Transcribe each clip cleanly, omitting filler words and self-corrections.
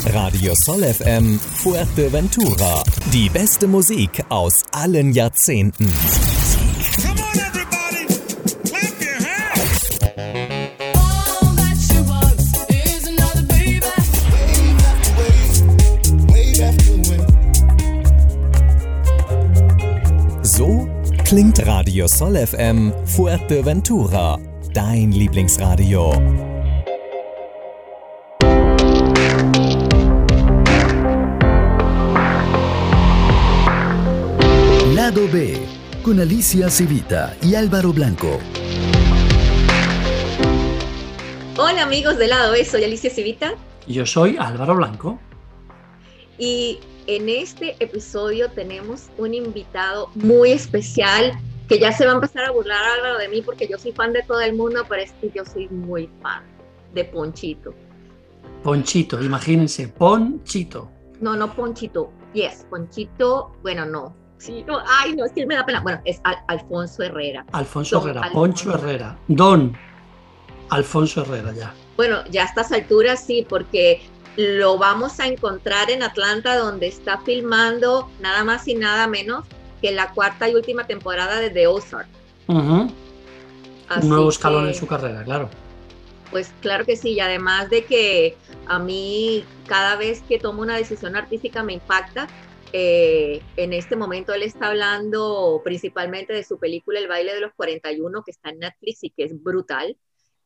Radio Sol FM Fuerteventura. Die beste Musik aus allen Jahrzehnten. Come on, everybody, clap your hands. All that she wants is another baby. Wave after wave. So klingt Radio Sol FM Fuerteventura. Dein Lieblingsradio. Lado B, con Alicia Civita y Álvaro Blanco. Hola amigos de Lado B, soy Alicia Civita Y yo soy Álvaro Blanco. y en este episodio tenemos un invitado muy especial que ya se va a empezar a burlar Álvaro de mí porque yo soy fan de todo el mundo, pero es que yo soy muy fan de Ponchito. Ponchito, imagínense, Ponchito. No Ponchito, Ponchito, bueno, no. Sí, no, ay, no, es que él me da pena. Bueno, es Alfonso Herrera. Alfonso Don Herrera, Alfonso. Poncho Herrera, Don Alfonso Herrera ya. Bueno, ya a estas alturas sí, porque lo vamos a encontrar en Atlanta, donde está filmando nada más y nada menos que la cuarta y última temporada de The Ozark. Ujú. Así Un nuevo escalón que, en su carrera, claro. pues claro que sí, y además de que a mí cada vez que tomo una decisión artística me impacta. En este momento él está hablando principalmente de su película El baile de los 41, que está en Netflix y que es brutal.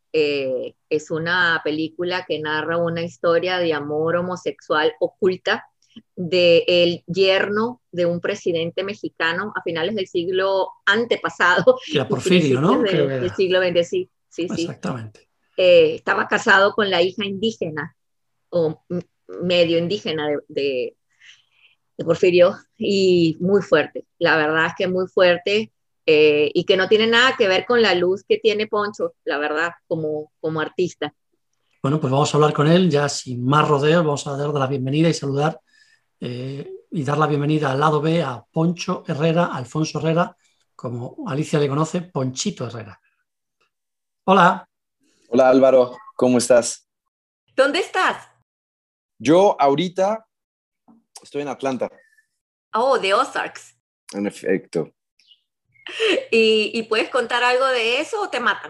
Es una película que narra una historia de amor homosexual oculta del yerno de un presidente mexicano a finales del siglo antepasado. Que era Porfirio, ¿no? Principios Creo que del era. siglo XX, sí, sí. Exactamente. Estaba casado con la hija indígena o medio indígena de Porfirio, y muy fuerte, la verdad es que muy fuerte, y que no tiene nada que ver con la luz que tiene Poncho, la verdad, como artista. Bueno, pues vamos a hablar con él ya sin más rodeos. Vamos a dar la bienvenida y saludar y dar la bienvenida al lado B a Poncho Herrera, Alfonso Herrera, como Alicia le conoce, Ponchito Herrera. Hola. Hola Álvaro, ¿cómo estás? ¿Dónde estás? Yo ahorita estoy en Atlanta, Oh, de Ozarks. en efecto. ¿Y puedes contar algo de eso o te matan?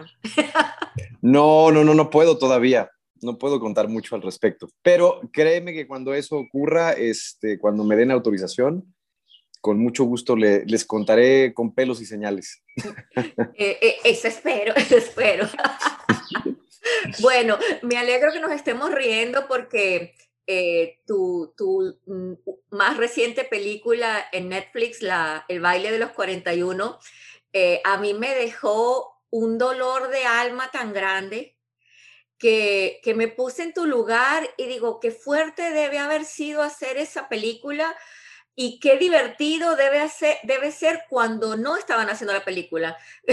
No puedo todavía. No puedo contar mucho al respecto. Pero créeme que cuando eso ocurra, cuando me den autorización, con mucho gusto les contaré con pelos y señales. Eso espero, eso espero. Bueno, me alegro que nos estemos riendo porque tu más reciente película en Netflix, El baile de los 41, a mí me dejó un dolor de alma tan grande que me puse en tu lugar y digo, qué fuerte debe haber sido hacer esa película. Y qué divertido debe ser cuando no estaban haciendo la película,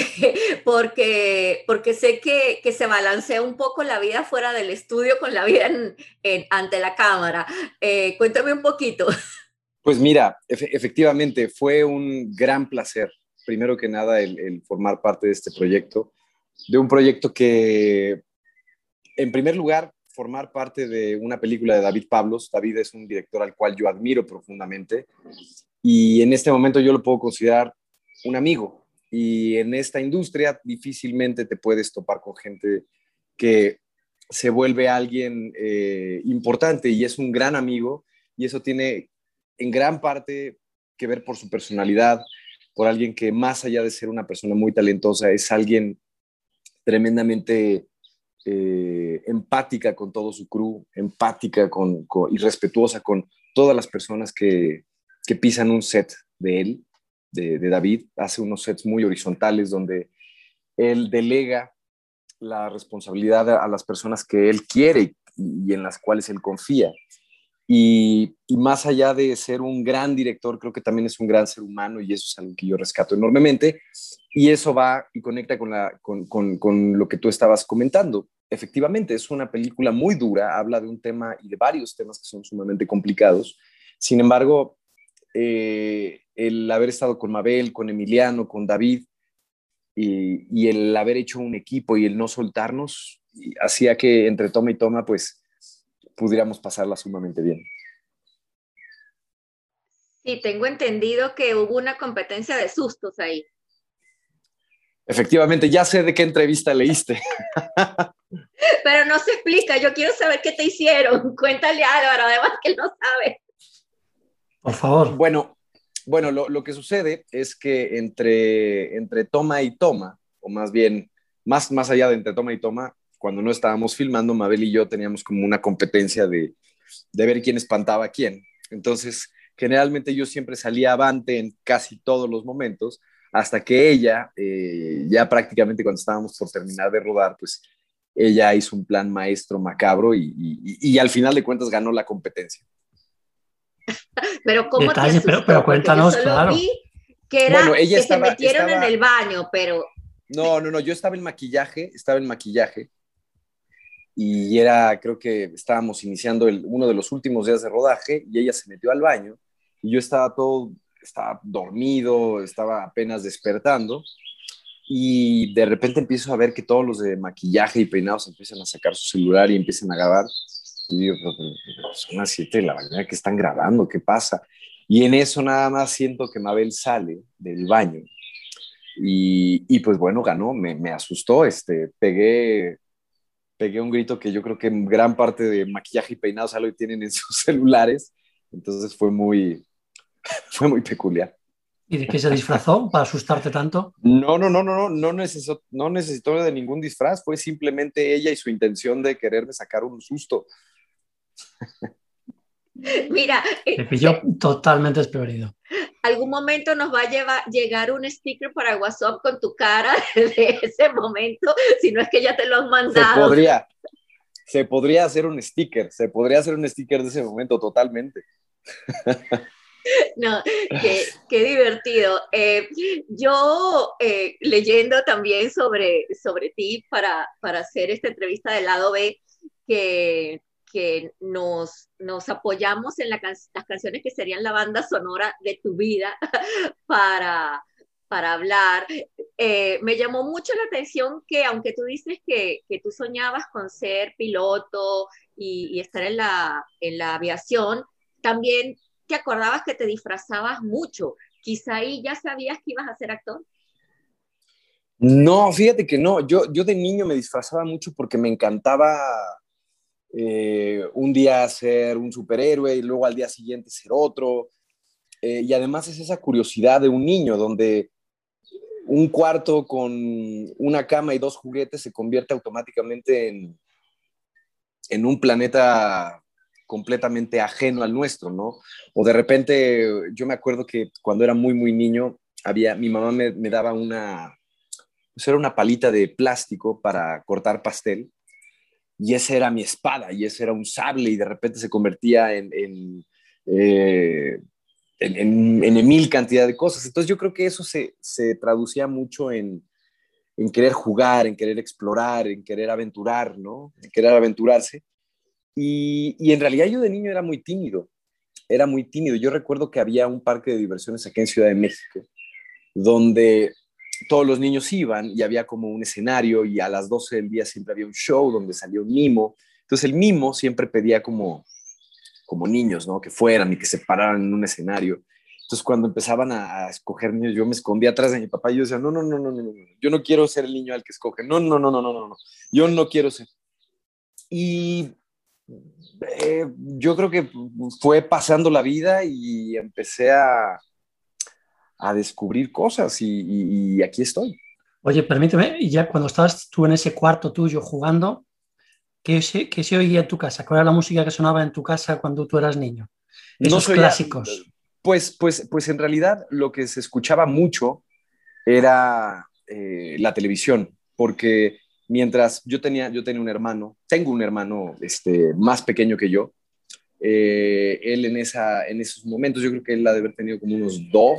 porque sé que se balancea un poco la vida fuera del estudio con la vida ante la cámara. Cuéntame un poquito. Pues mira, efectivamente fue un gran placer, primero que nada, el formar parte de este proyecto, de un proyecto que, en primer lugar, formar parte de una película de David Pablos. David es un director al cual yo admiro profundamente y en este momento yo lo puedo considerar un amigo. Y en esta industria difícilmente te puedes topar con gente que se vuelve alguien importante y es un gran amigo, y eso tiene en gran parte que ver por su personalidad, por alguien que más allá de ser una persona muy talentosa, es alguien tremendamente empática con todo su crew, empática y respetuosa con todas las personas que pisan un set de él, de David. Hace unos sets muy horizontales donde él delega la responsabilidad a las personas que él quiere y en las cuales él confía. Y más allá de ser un gran director, creo que también es un gran ser humano, y eso es algo que yo rescato enormemente, y eso va y conecta con lo que tú estabas comentando. Efectivamente, es una película muy dura, habla de un tema y de varios temas que son sumamente complicados. Sin embargo, el haber estado con Mabel, con Emiliano, con David, y el haber hecho un equipo y el no soltarnos, hacía que entre toma y toma, pues pudiéramos pasarla sumamente bien. Sí, tengo entendido que hubo una competencia de sustos ahí. Efectivamente, ya sé de qué entrevista leíste. Pero no se explica, yo quiero saber qué te hicieron. Cuéntale a Álvaro, además que él no sabe. Por favor. Bueno, lo que sucede es que entre toma y toma, o más bien, más allá de entre toma y toma, cuando no estábamos filmando, Mabel y yo teníamos como una competencia de ver quién espantaba a quién. Entonces, generalmente yo siempre salía avante en casi todos los momentos, hasta que ella, ya prácticamente cuando estábamos por terminar de rodar, pues ella hizo un plan maestro macabro y al final de cuentas ganó la competencia. Pero ¿cómo te Detalle, asustó? pero Porque cuéntanos, yo solo claro. vi que era Bueno, ella que se metieron en estaba... el baño, pero No, yo estaba en maquillaje y era, creo que estábamos iniciando uno de los últimos días de rodaje y ella se metió al baño y yo estaba dormido, estaba apenas despertando y de repente empiezo a ver que todos los de maquillaje y peinados empiezan a sacar su celular y empiezan a grabar y digo, pero son las 7 de la mañana que están grabando, ¿qué pasa? Y en eso nada más siento que Mabel sale del baño y pues bueno, ganó, me asustó, pegué un grito que yo creo que en gran parte de maquillaje y peinados ya lo tienen en sus celulares, entonces fue muy peculiar. ¿Y de qué se disfrazó para asustarte tanto? No necesitó de ningún disfraz, fue simplemente ella y su intención de quererme sacar un susto. mira, Me pilló totalmente desprevenido. algún momento nos va a llegar un sticker para WhatsApp con tu cara de ese momento, si no es que ya te lo han mandado. Se podría hacer un sticker de ese momento totalmente. No, qué divertido. Yo leyendo también sobre ti para hacer esta entrevista del lado B, que nos apoyamos en las canciones que serían la banda sonora de tu vida para hablar. Me llamó mucho la atención que aunque tú dices que tú soñabas con ser piloto y estar en la aviación, también te acordabas que te disfrazabas mucho. Quizá ahí ya sabías que ibas a ser actor. No, fíjate que no. Yo de niño me disfrazaba mucho porque me encantaba un día ser un superhéroe y luego al día siguiente ser otro. Y además es esa curiosidad de un niño donde un cuarto con una cama y 2 juguetes se convierte automáticamente en un planeta completamente ajeno al nuestro, ¿no? O de repente, yo me acuerdo que cuando era muy, muy niño, mi mamá me daba pues era una palita de plástico para cortar pastel, y esa era mi espada, y ese era un sable, y de repente se convertía en mil cantidad de cosas. Entonces yo creo que eso se traducía mucho en querer jugar, en querer explorar, en querer aventurar, ¿no? En querer aventurarse. Y en realidad yo de niño era muy tímido. Yo recuerdo que había un parque de diversiones aquí en Ciudad de México, donde todos los niños iban y había como un escenario y a las 12 del día siempre había un show donde salía un mimo. Entonces el mimo siempre pedía como niños, ¿no? Que fueran y que se pararan en un escenario. Entonces cuando empezaban a escoger niños, yo me escondía atrás de mi papá y yo decía, no, yo no quiero ser el niño al que escoge, no, yo no quiero ser. Y yo creo que fue pasando la vida y empecé a descubrir cosas y aquí estoy. Oye, permíteme, y ya cuando estabas tú en ese cuarto tuyo jugando, qué se oía en tu casa? ¿Cuál era la música que sonaba en tu casa cuando tú eras niño? Esos clásicos. Pues en realidad lo que se escuchaba mucho era la televisión, porque mientras yo tengo un hermano más pequeño que yo, él en esos momentos, yo creo que él ha de haber tenido como unos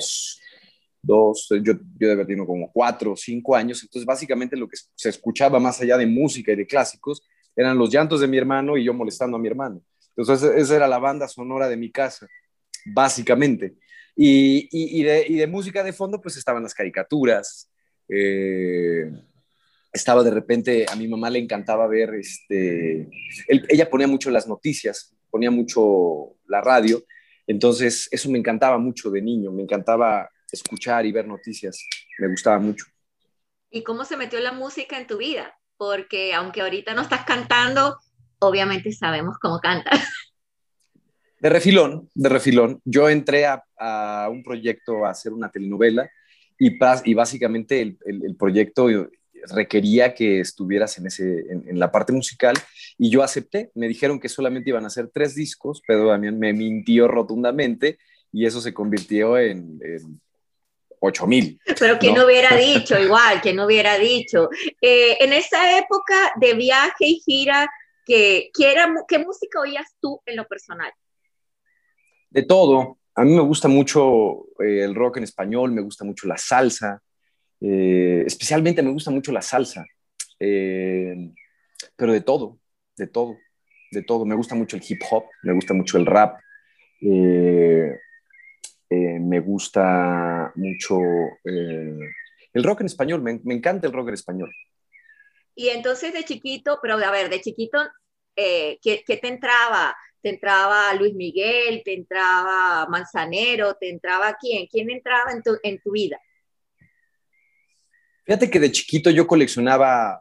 yo de haber tenido como 4 o 5 años, entonces básicamente lo que se escuchaba más allá de música y de clásicos eran los llantos de mi hermano y yo molestando a mi hermano. Entonces esa era la banda sonora de mi casa, básicamente. Y de música de fondo pues estaban las caricaturas, estaba de repente, a mi mamá le encantaba ver, ella ponía mucho las noticias, ponía mucho la radio, entonces eso me encantaba mucho de niño, me encantaba escuchar y ver noticias, me gustaba mucho. ¿Y cómo se metió la música en tu vida? Porque aunque ahorita no estás cantando, obviamente sabemos cómo cantas. De refilón, de refilón. Yo entré a un proyecto a hacer una telenovela y básicamente el proyecto requería que estuvieras en la parte musical y yo acepté. Me dijeron que solamente iban a hacer 3 discos, pero Damián me mintió rotundamente y eso se convirtió en 8,000. Pero ¿quién ¿no? no hubiera dicho igual? ¿Quién no hubiera dicho? En esa época de viaje y gira, ¿qué música oías tú en lo personal? De todo. A mí me gusta mucho el rock en español, me gusta mucho la salsa, especialmente me gusta mucho la salsa, pero de todo, de todo, de todo. Me gusta mucho el hip hop, me gusta mucho el rap, me gusta mucho el rock en español, me encanta el rock en español. Y entonces de chiquito, pero a ver, de chiquito, ¿qué te entraba? ¿Te entraba Luis Miguel? ¿Te entraba Manzanero? ¿Te entraba quién? ¿Quién entraba en tu vida? Fíjate que de chiquito yo coleccionaba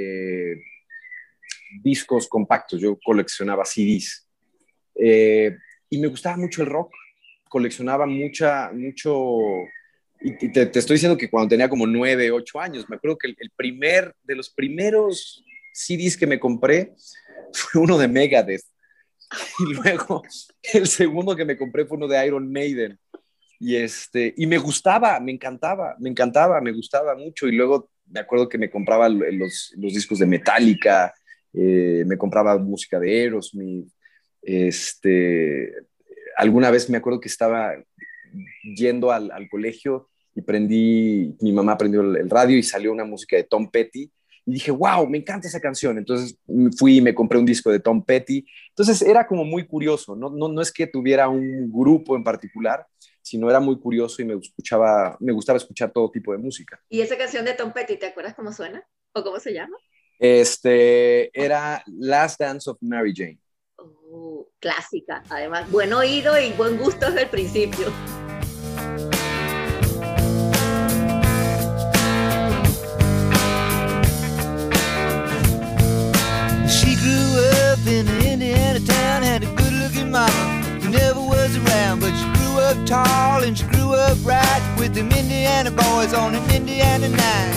discos compactos, yo coleccionaba CDs y me gustaba mucho el rock, coleccionaba mucho, y te estoy diciendo que cuando tenía como 9, 8 años, me acuerdo que de los primeros CDs que me compré fue uno de Megadeth. Y luego el segundo que me compré fue uno de Iron Maiden. Y me gustaba, me encantaba, me gustaba mucho. Y luego me acuerdo que me compraba los discos de Metallica, me compraba música de Aerosmith. Alguna vez me acuerdo que estaba yendo al colegio y mi mamá prendió el radio y salió una música de Tom Petty. Y dije, wow, me encanta esa canción. Entonces fui y me compré un disco de Tom Petty. Entonces era como muy curioso. No es que tuviera un grupo en particular, sino era muy curioso y me gustaba escuchar todo tipo de música. ¿Y esa canción de Tom Petty, te acuerdas cómo suena? ¿O cómo se llama? Era Last Dance of Mary Jane. Clásica. Además, buen oído y buen gusto desde el principio. In an Indiana town, had a good-looking mama who never was around, but she grew up tall and she grew up right with them Indiana boys on an Indiana night.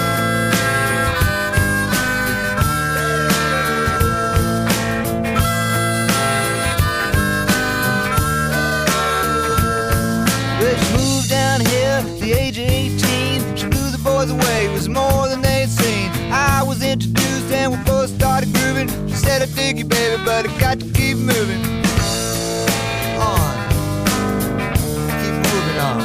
Well, she moved down here at the age of 18. She blew the boys away, it was more than they'd seen. I was introduced and we both started grooving. She said, I dig you, baby, but I got to keep moving on. Keep moving on.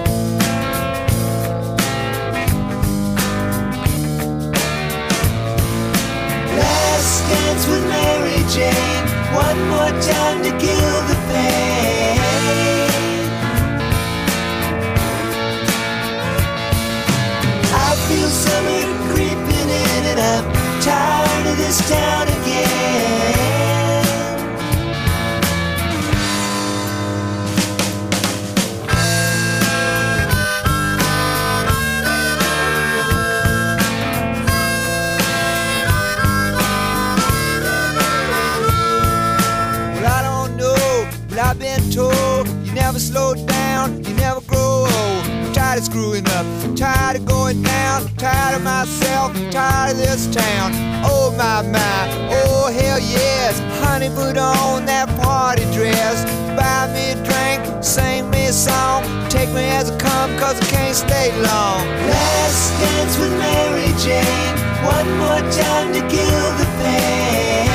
Last dance with Mary Jane. One more time to kill the pain. I feel summer creeping in and I'm tired of this town again. Well, I don't know, but I've been told you never slow down, you never grow old. I'm tired of screwing up, I'm tired of going down, I'm tired of myself, I'm tired of this town. Oh my, oh hell yes. Honey, put on that party dress, buy me a drink, sing me a song, take me as I come, cause I can't stay long. Last dance with Mary Jane, one more time to kill the pain.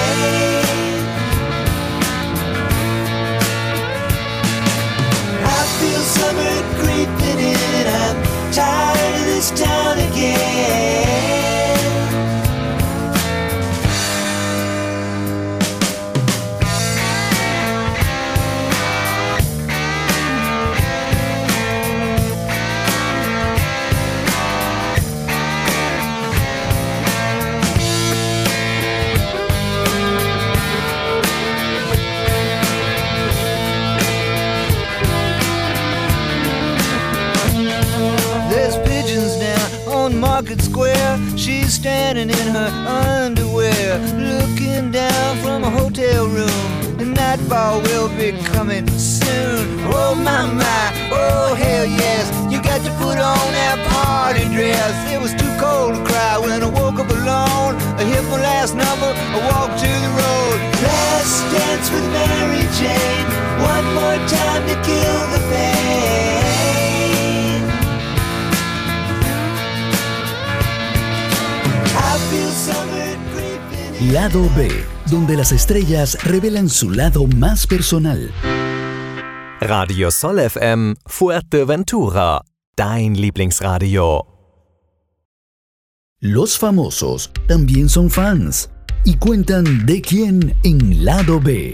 I feel summer creeping in, I'm tired of this town again. Market Square. She's standing in her underwear, looking down from a hotel room. The nightfall will be coming soon. Oh my, oh hell yes. You got to put on that party dress. It was too cold to cry when I woke up alone. I hit my last number, I walked to the road. Last dance with Mary Jane. One more time to kill the pain. I feel summer creeping in. Lado B, donde las estrellas revelan su lado más personal. Radio Sol FM Fuerteventura, dein Lieblingsradio. Los famosos también son fans y cuentan de quién en Lado B.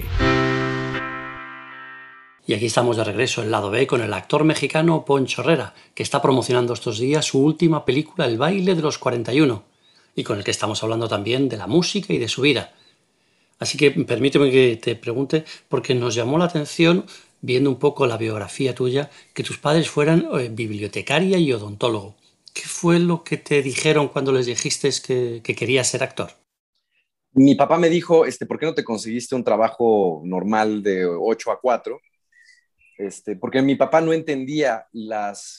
Y aquí estamos de regreso en Lado B con el actor mexicano Poncho Herrera, que está promocionando estos días su última película, El baile de los 41, y con el que estamos hablando también de la música y de su vida. Así que permíteme que te pregunte, porque nos llamó la atención, viendo un poco la biografía tuya, que tus padres fueran bibliotecaria y odontólogo. ¿Qué fue lo que te dijeron cuando les dijiste que querías ser actor? Mi papá me dijo, ¿por qué no te conseguiste un trabajo normal de 8 a 4? Porque mi papá no entendía las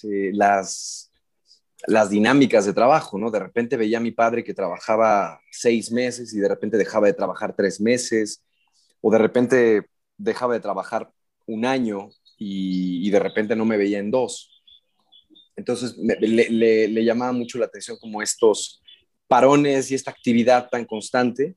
dinámicas de trabajo, ¿no? De repente veía a mi padre que trabajaba 6 meses y de repente dejaba de trabajar 3 meses, o de repente dejaba de trabajar 1 año y de repente no me veía en 2. Entonces le llamaba mucho la atención como estos parones y esta actividad tan constante.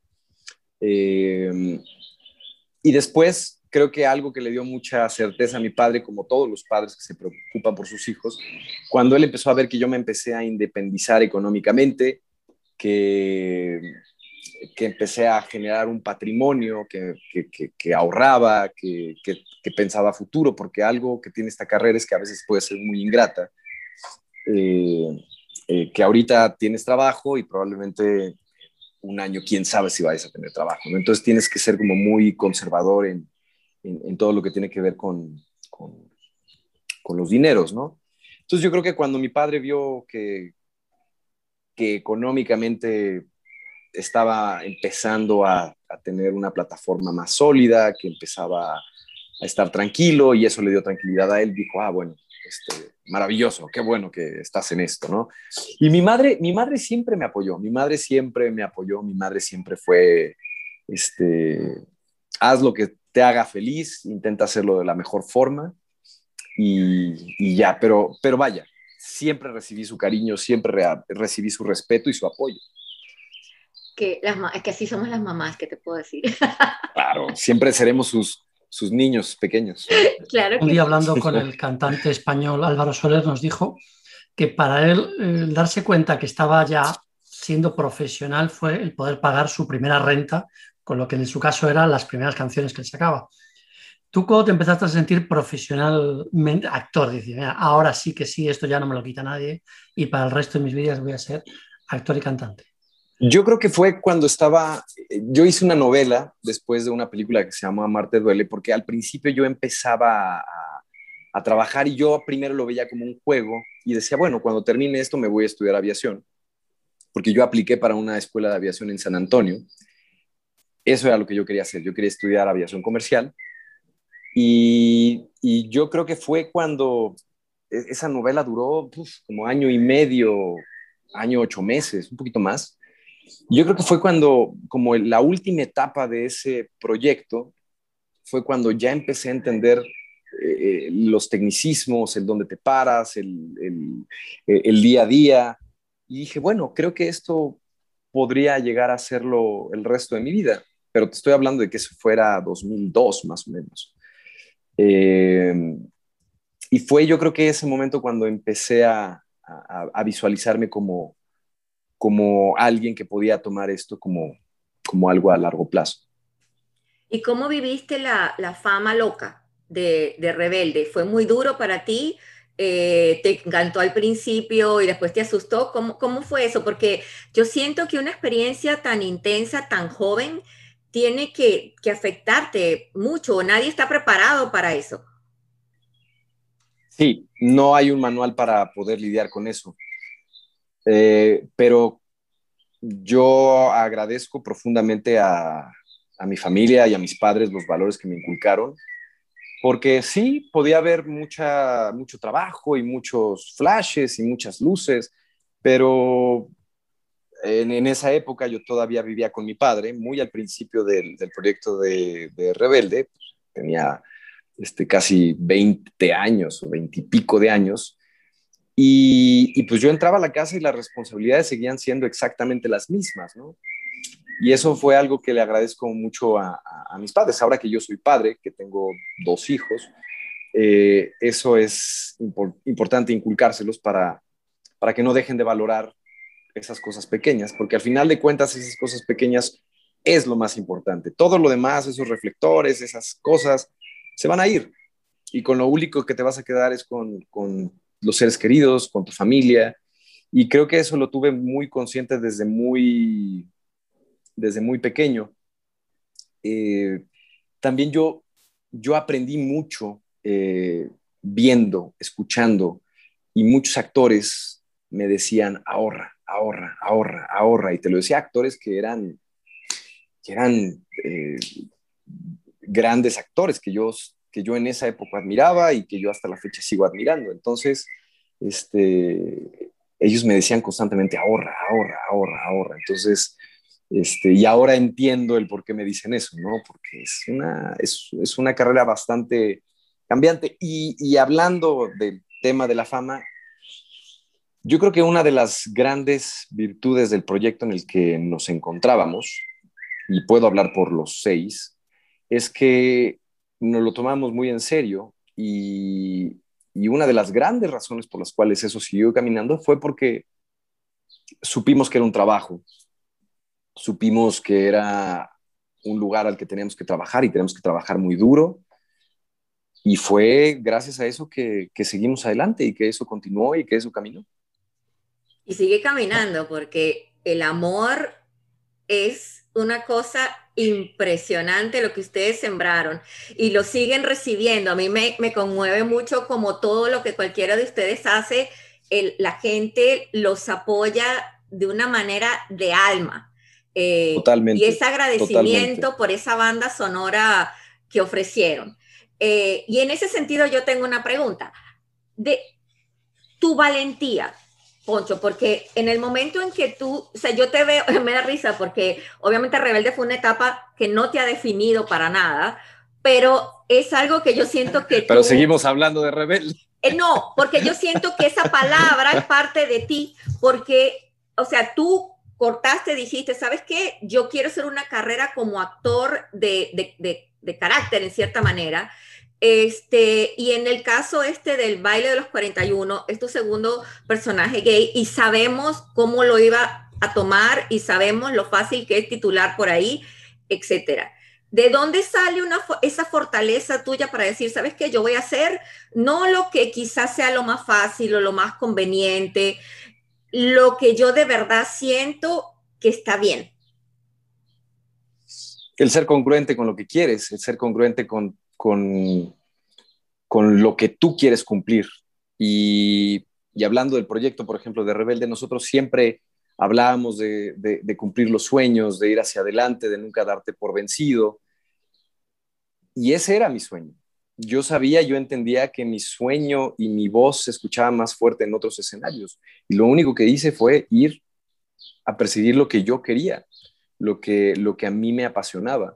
Y después creo que algo que le dio mucha certeza a mi padre, como todos los padres que se preocupan por sus hijos, cuando él empezó a ver que yo me empecé a independizar económicamente, que empecé a generar un patrimonio, que ahorraba, que pensaba a futuro, porque algo que tiene esta carrera es que a veces puede ser muy ingrata, que ahorita tienes trabajo y probablemente 1 año, quién sabe si vais a tener trabajo, ¿no? Entonces tienes que ser como muy conservador en todo lo que tiene que ver con los dineros, ¿no? Entonces yo creo que cuando mi padre vio que económicamente estaba empezando a tener una plataforma más sólida, que empezaba a estar tranquilo y eso le dio tranquilidad a él, dijo, bueno, maravilloso, qué bueno que estás en esto, ¿no? Y mi madre siempre me apoyó, mi madre siempre fue, haz lo que te haga feliz, intenta hacerlo de la mejor forma y ya, pero vaya, siempre recibí su cariño, siempre recibí su respeto y su apoyo. Es que así somos las mamás, ¿qué te puedo decir? Claro, siempre seremos sus niños pequeños. Claro que Un día sí. hablando con el cantante español Álvaro Soler nos dijo que para él darse cuenta que estaba ya siendo profesional fue el poder pagar su primera renta, con lo que en su caso eran las primeras canciones que él sacaba. ¿Tú cuando te empezaste a sentir profesionalmente actor? Dices, mira, ahora sí que sí, esto ya no me lo quita nadie y para el resto de mis vidas voy a ser actor y cantante. Yo creo que fue cuando yo hice una novela después de una película que se llama Amarte duele, porque al principio yo empezaba a trabajar y yo primero lo veía como un juego y decía, bueno, cuando termine esto me voy a estudiar aviación, porque yo apliqué para una escuela de aviación en San Antonio. Eso era lo que yo quería hacer, yo quería estudiar aviación comercial y yo creo que fue cuando esa novela duró como 1 año y medio, 8 meses, un poquito más. Yo creo que fue cuando, como la última etapa de ese proyecto, fue cuando ya empecé a entender los tecnicismos, el dónde te paras, el día a día. Y dije, bueno, creo que esto podría llegar a hacerlo el resto de mi vida. Pero te estoy hablando de que eso fuera 2002 más o menos. Y fue yo creo que ese momento cuando empecé a visualizarme como alguien que podía tomar esto como algo a largo plazo. ¿Y cómo viviste la fama loca de Rebelde? ¿Fue muy duro para ti? ¿Te encantó al principio y después te asustó? ¿Cómo fue eso? Porque yo siento que una experiencia tan intensa, tan joven, tiene que afectarte mucho. Nadie está preparado para eso. Sí, no hay un manual para poder lidiar con eso. Pero yo agradezco profundamente a mi familia y a mis padres los valores que me inculcaron, porque sí, podía haber mucho trabajo y muchos flashes y muchas luces, pero en esa época yo todavía vivía con mi padre, muy al principio del proyecto de Rebelde, pues, tenía casi 20 años o 20 y pico de años, y pues yo entraba a la casa y las responsabilidades seguían siendo exactamente las mismas, ¿no? Y eso fue algo que le agradezco mucho a mis padres. Ahora que yo soy padre, que tengo 2 hijos, eso es importante inculcárselos para que no dejen de valorar esas cosas pequeñas, porque al final de cuentas esas cosas pequeñas es lo más importante. Todo lo demás, esos reflectores, esas cosas, se van a ir. Y con lo único que te vas a quedar es con los seres queridos, con tu familia. Y creo que eso lo tuve muy consciente desde muy pequeño. También yo aprendí mucho viendo, escuchando, y muchos actores me decían, ahorra, ahorra, ahorra, ahorra. Y te lo decía actores que eran grandes actores que yo en esa época admiraba y que yo hasta la fecha sigo admirando. Entonces, ellos me decían constantemente, ahorra, ahorra, ahorra, ahorra. Entonces, y ahora entiendo el por qué me dicen eso, ¿no? Porque es una carrera bastante cambiante. Y hablando del tema de la fama, yo creo que una de las grandes virtudes del proyecto en el que nos encontrábamos, y puedo hablar por los 6, es que nos lo tomamos muy en serio, y una de las grandes razones por las cuales eso siguió caminando fue porque supimos que era un trabajo, supimos que era un lugar al que teníamos que trabajar y tenemos que trabajar muy duro, y fue gracias a eso que seguimos adelante y que eso continuó y que eso caminó. Y sigue caminando porque el amor es una cosa impresionante lo que ustedes sembraron y lo siguen recibiendo. A mí me conmueve mucho como todo lo que cualquiera de ustedes hace, la gente los apoya de una manera de alma. Totalmente. Y ese agradecimiento Totalmente. por esa banda sonora que ofrecieron. Y en ese sentido yo tengo una pregunta. De tu valentía, Poncho, porque en el momento en que tú, o sea, yo te veo, me da risa porque obviamente Rebelde fue una etapa que no te ha definido para nada, pero es algo que yo siento que Pero tú... seguimos hablando de Rebelde. No, porque yo siento que esa palabra es parte de ti, porque, o sea, tú cortaste, dijiste, ¿sabes qué? Yo quiero hacer una carrera como actor de carácter, en cierta manera. Y en el caso del baile de los 41, es tu segundo personaje gay y sabemos cómo lo iba a tomar y sabemos lo fácil que es titular por ahí, etcétera. ¿De dónde sale esa fortaleza tuya para decir, sabes qué, yo voy a hacer no lo que quizás sea lo más fácil o lo más conveniente, lo que yo de verdad siento que está bien? El ser congruente con lo que quieres, el ser congruente con lo que tú quieres cumplir. Y hablando del proyecto, por ejemplo, de Rebelde, nosotros siempre hablábamos de cumplir los sueños, de ir hacia adelante, de nunca darte por vencido. Y ese era mi sueño. Yo entendía que mi sueño y mi voz se escuchaba más fuerte en otros escenarios. Y lo único que hice fue ir a perseguir lo que yo quería, lo que a mí me apasionaba.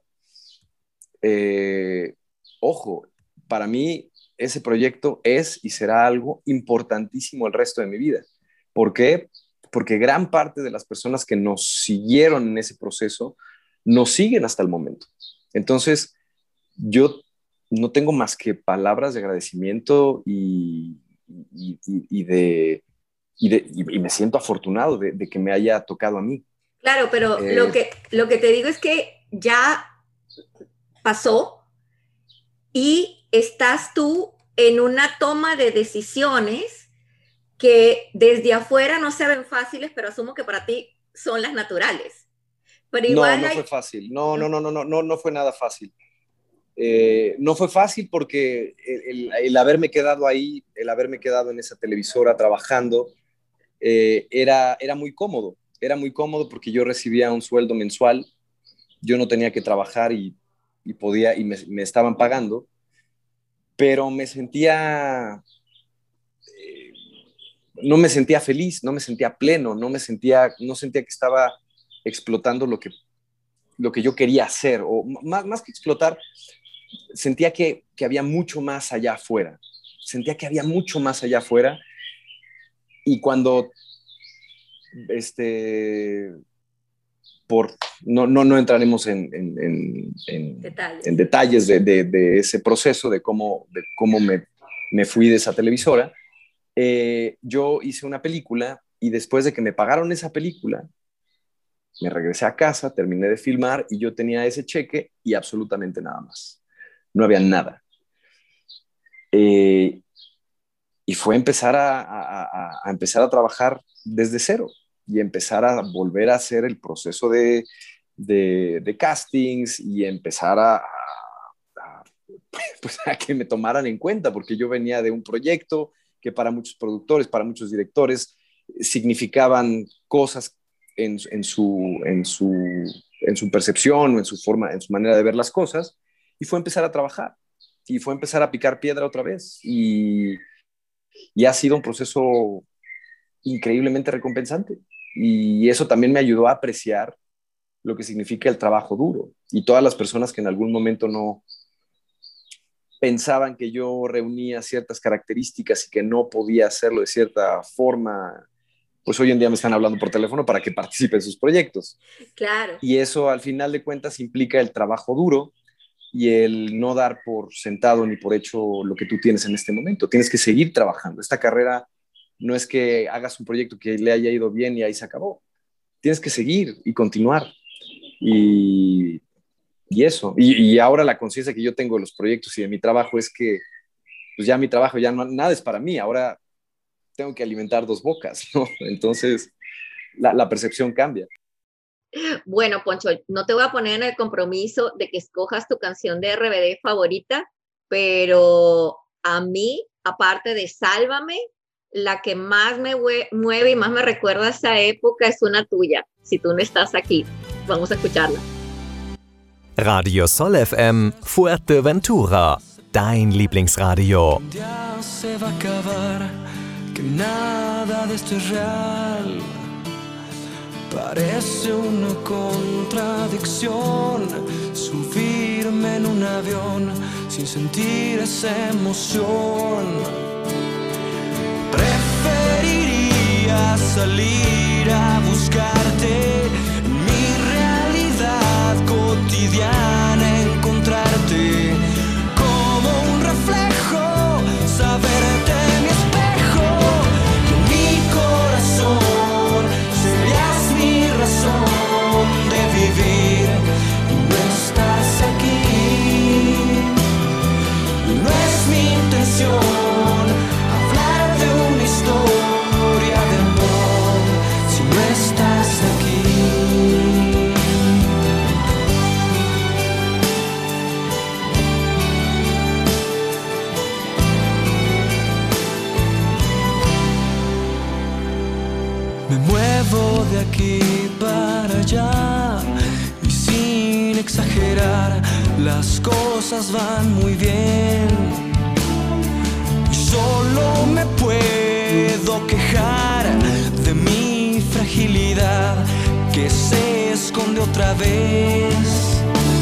Ojo, para mí ese proyecto es y será algo importantísimo el resto de mi vida. ¿Por qué? Porque gran parte de las personas que nos siguieron en ese proceso nos siguen hasta el momento. Entonces, yo no tengo más que palabras de agradecimiento y me siento afortunado de que me haya tocado a mí. Claro, pero lo que te digo es que ya pasó y estás tú en una toma de decisiones que desde afuera no se ven fáciles, pero asumo que para ti son las naturales. Pero igual no fue fácil. No fue nada fácil. No fue fácil porque el haberme quedado ahí, el haberme quedado en esa televisora trabajando, era muy cómodo. Era muy cómodo porque yo recibía un sueldo mensual, yo no tenía que trabajar y podía, y me estaban pagando, pero me sentía, no me sentía feliz, no me sentía pleno, no sentía que estaba explotando lo que yo quería hacer, o más que explotar, sentía que había mucho más allá afuera, y cuando no entraremos en detalles de ese proceso, de cómo me fui de esa televisora. Yo hice una película y después de que me pagaron esa película, me regresé a casa, terminé de filmar y yo tenía ese cheque y absolutamente nada más. No había nada. Y fue empezar a trabajar desde cero y empezar a volver a hacer el proceso de castings y empezar a que me tomaran en cuenta, porque yo venía de un proyecto que para muchos productores, para muchos directores, significaban cosas en su percepción o en su manera de ver las cosas, y fue empezar a trabajar y fue empezar a picar piedra otra vez, y ha sido un proceso increíblemente recompensante, y eso también me ayudó a apreciar lo que significa el trabajo duro, y todas las personas que en algún momento no pensaban que yo reunía ciertas características y que no podía hacerlo de cierta forma, pues hoy en día me están hablando por teléfono para que participe en sus proyectos. Claro. Y eso al final de cuentas implica el trabajo duro y el no dar por sentado ni por hecho lo que tú tienes en este momento. Tienes que seguir trabajando. Esta carrera no es que hagas un proyecto que le haya ido bien y ahí se acabó. Tienes que seguir y continuar. Y eso. Y ahora la conciencia que yo tengo de los proyectos y de mi trabajo es que pues ya mi trabajo, ya no, nada es para mí. Ahora tengo que alimentar dos bocas, ¿no? Entonces la percepción cambia. Bueno, Poncho, no te voy a poner en el compromiso de que escojas tu canción de RBD favorita, pero a mí, aparte de Sálvame, la que más me mueve y más me recuerda a esa época es una tuya. Si tú no estás aquí, vamos a escucharla. Radio Sol FM Fuerteventura, dein Lieblingsradio. Ya se va a acabar, que nada de esto es real. Parece una contradicción subirme en un avión sin sentir esa emoción. Preferiría salir a buscarte en mi realidad cotidiana, encontrarte como un reflejo, saberte en mi espejo, que en mi corazón serías mi razón de vivir. Y no estás aquí, y no es mi intención hablar de una historia de amor si no estás aquí. Me muevo de aquí para allá y sin exagerar las cosas van muy bien. Y solo me puedo quejar de mi fragilidad que se esconde otra vez.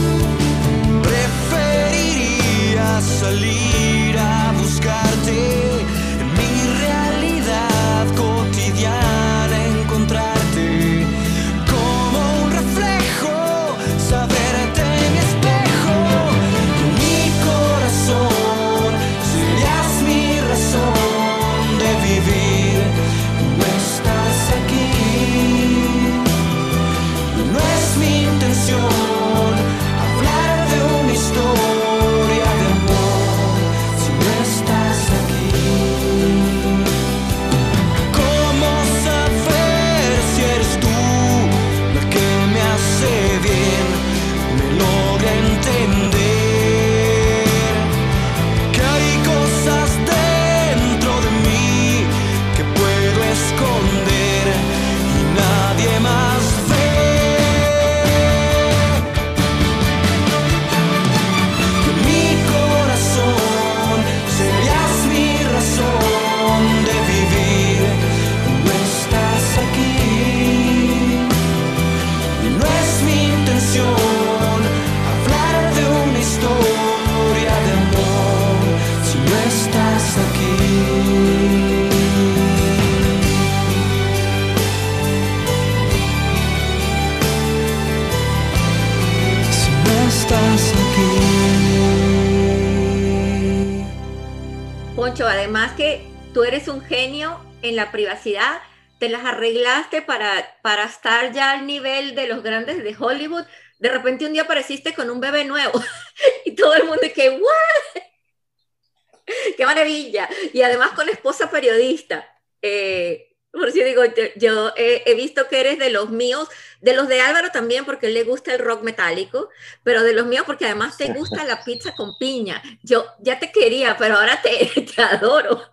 Preferiría salir a buscarte en mi realidad cotidiana, encontrarte como un reflejo, saberte en mi espejo, que en mi corazón serías mi razón de vivir. Y no estás aquí, y no es mi intención hablar de una historia de amor Poncho, además que tú eres un genio en la privacidad, te las arreglaste para estar ya al nivel de los grandes de Hollywood. De repente un día apareciste con un bebé nuevo y todo el mundo que ¡what! ¡Qué maravilla! Y además con esposa periodista. Por eso digo, yo he visto que eres de los míos, de los de Álvaro también, porque a él le gusta el rock metálico, pero de los míos porque además te gusta la pizza con piña. Yo ya te quería, pero ahora te adoro.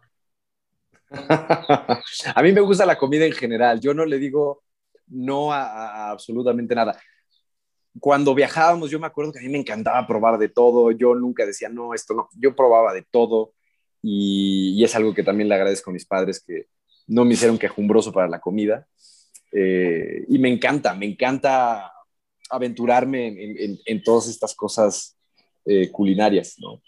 A mí me gusta la comida en general. Yo no le digo no a absolutamente nada. Cuando viajábamos, yo me acuerdo que a mí me encantaba probar de todo. Yo nunca decía, no, esto no. Yo probaba de todo y es algo que también le agradezco a mis padres, que no me hicieron quejumbroso para la comida. Y me encanta aventurarme en todas estas cosas culinarias, ¿no?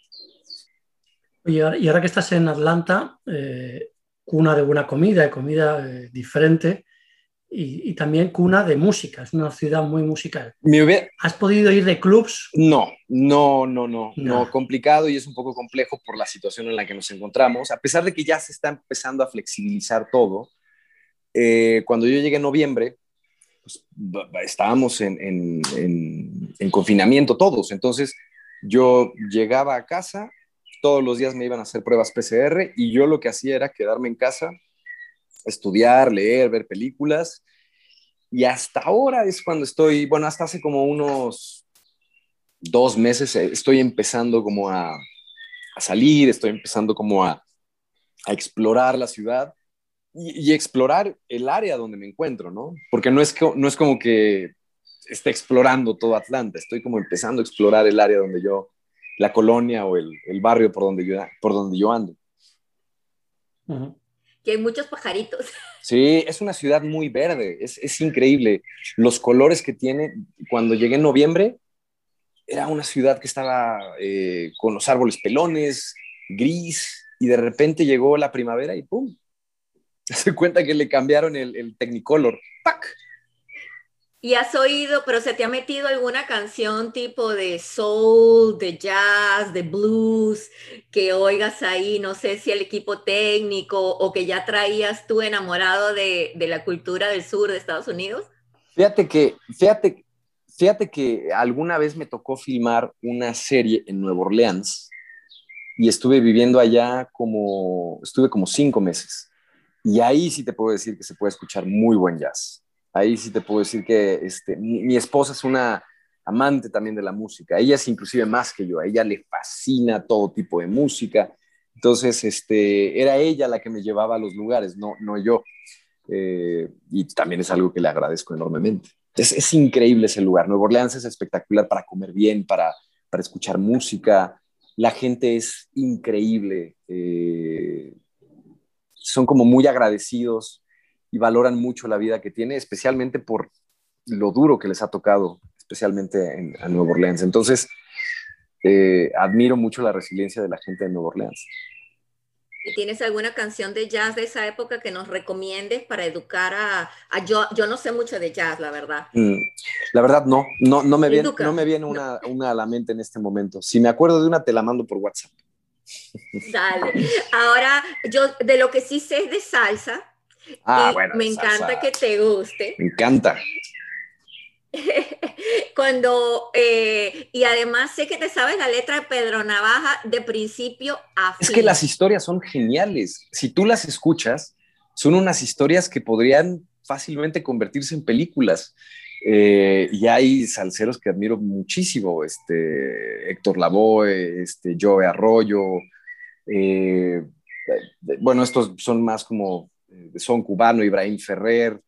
Y ahora que estás en Atlanta, cuna de buena comida, de comida diferente, y también cuna de música, es una ciudad muy musical. ¿Has podido ir de clubs? No, complicado, y es un poco complejo por la situación en la que nos encontramos, a pesar de que ya se está empezando a flexibilizar todo. Cuando yo llegué en noviembre, pues, estábamos en confinamiento todos, entonces yo llegaba a casa, todos los días me iban a hacer pruebas PCR y yo lo que hacía era quedarme en casa, estudiar, leer, ver películas, y hasta ahora es cuando estoy, bueno, hasta hace como unos 2 meses estoy empezando como a salir, estoy empezando como a explorar la ciudad y explorar el área donde me encuentro, ¿no? Porque no es como que esté explorando todo Atlanta, estoy como empezando a explorar el área donde la colonia o el barrio por donde yo ando. Uh-huh. Que hay muchos pajaritos. Sí, es una ciudad muy verde, es increíble. Los colores que tiene. Cuando llegué en noviembre, era una ciudad que estaba con los árboles pelones, gris, y de repente llegó la primavera y ¡pum! Se cuenta que le cambiaron el Technicolor. ¡Pac! ¿Y has oído, pero se te ha metido alguna canción tipo de soul, de jazz, de blues, que oigas ahí, no sé si el equipo técnico o que ya traías tú enamorado de la cultura del sur de Estados Unidos? Fíjate que alguna vez me tocó filmar una serie en Nueva Orleans y estuve viviendo allá estuve como 5 meses. Y ahí sí te puedo decir que se puede escuchar muy buen jazz. Ahí sí te puedo decir que mi esposa es una amante también de la música. Ella es inclusive más que yo. A ella le fascina todo tipo de música. Entonces, era ella la que me llevaba a los lugares, no yo. Y también es algo que le agradezco enormemente. Es increíble ese lugar. Nueva Orleans es espectacular para comer bien, para escuchar música. La gente es increíble. Son como muy agradecidos y valoran mucho la vida que tiene, especialmente por lo duro que les ha tocado, especialmente a Nueva Orleans. Entonces, admiro mucho la resiliencia de la gente de Nueva Orleans. ¿Y tienes alguna canción de jazz de esa época que nos recomiendes para educar yo no sé mucho de jazz, la verdad. La verdad, no me viene una a la mente en este momento. Si me acuerdo de una, te la mando por WhatsApp. Dale. Ahora, yo de lo que sí sé es de salsa. Bueno, me encanta que te guste. Me encanta. Y además sé que te sabes la letra de Pedro Navaja de principio a fin. Es que las historias son geniales. Si tú las escuchas, son unas historias que podrían fácilmente convertirse en películas. Y hay salseros que admiro muchísimo, Héctor Lavoe, Joe Arroyo. Bueno, estos son más como de son cubano, Ibrahim Ferrer.